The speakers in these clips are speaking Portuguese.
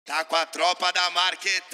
Tá com a tropa da Marquetá.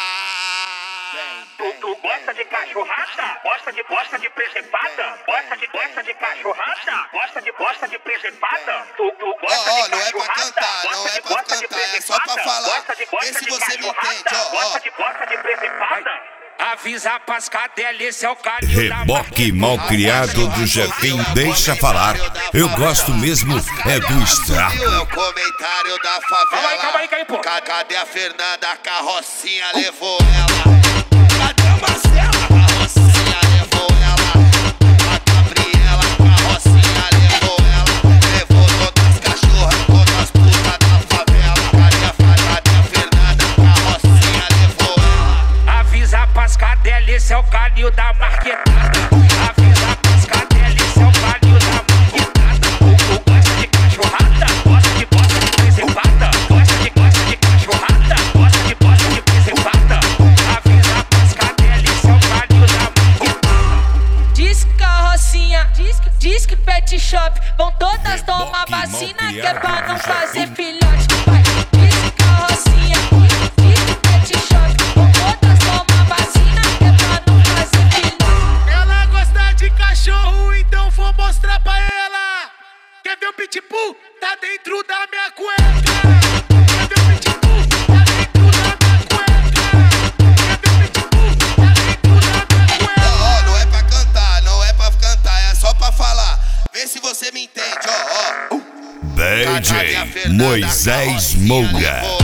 Tu gosta de cachorrada? Gosta de presepada? Gosta de cachorrada? Gosta de presepada? Tu gosta de não é pra cantar, não é pra cantar, é só pra falar. Vê se você me entende, Gosta de presepada? Avisa pras cadelas, esse é o carinho da Reboque malcriado do Jefinho, deixa falar. Eu gosto mesmo é do estrago. É o comentário da favela. Calma aí, pô. Cadê a Fernanda? A carrocinha levou ela. Cadê a Marcela? A carrocinha levou ela. A Gabriela, a carrocinha levou ela. Levou todas as cachorras, todas as putas da favela. Cadê a Fernanda? A carrocinha levou ela. Avisa pras cadelas, esse é o carinho da Marquetada. Avisa pras cadelas, esse é o carinho da Marquetada. Tu gosta de cachorrada? Gosta de presepada? Gosta de cachorrada? Gosta de presepada? Avisa pras cadelas, esse é o carinho da Marquetada. Diz que carrocinha, diz que pet shop. Vão todas tomar vacina que é pra não fazer filhote. Vai, diz que carrocinha, diz que pet shop. Vão todas tomar vacina que é pra não fazer filhote. Ela gosta de cachorro, então vou mostrar pra ela. Quer ver o pitbull? Tá dentro da minha cueca. Quer ver o pitbull? Tá dentro da minha cueca. Quer ver o pitbull? Tá dentro da minha cueca. Não é pra cantar, não é pra cantar, é só pra falar. Vê se você me entende, BJ Moisés Moura.